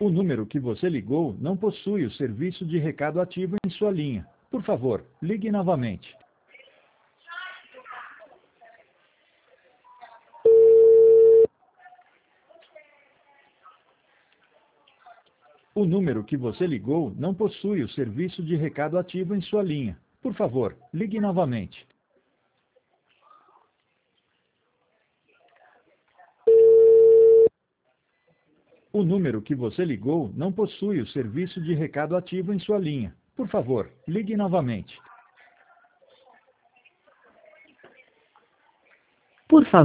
O número que você ligou não possui o serviço de recado ativo em sua linha. Por favor, ligue novamente. O número que você ligou não possui o serviço de recado ativo em sua linha. Por favor, ligue novamente. O número que você ligou não possui o serviço de recado ativo em sua linha. Por favor, ligue novamente. Por favor.